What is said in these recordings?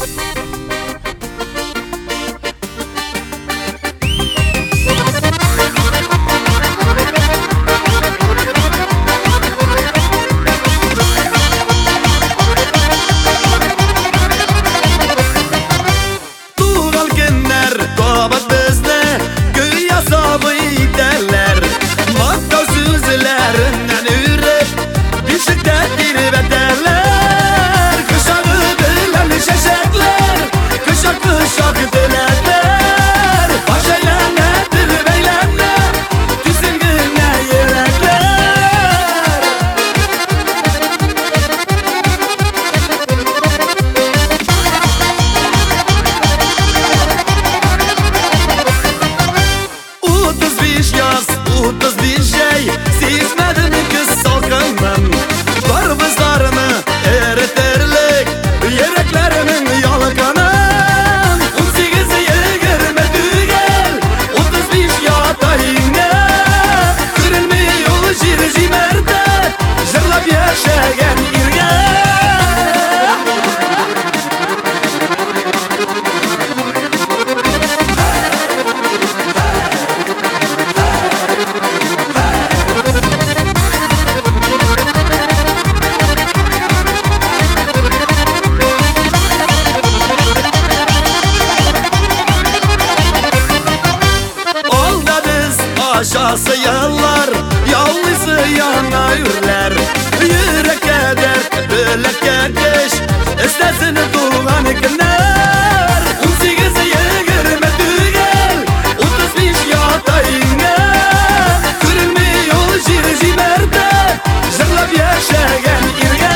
Aşağısı yıllar, yalnızı yana yürler. Yürek eder, bölek geç, istesin tuğan günler. 18-20 tügel, 35 yatayına. Kırılmıyor jimerde, jırlap yaşayan irge.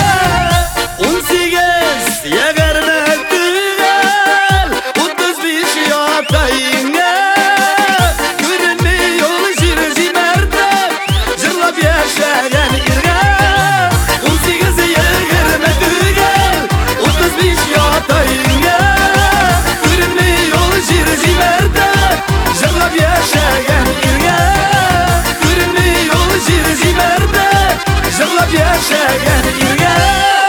18-20 tügel, 35 yatayına. Yaşayan irge 18-20 tügel 35 yatayına. Görünmüyor jimerde, jırlap yaşayan irge. Görünmüyor jimerde, jırlap yaşayan irge.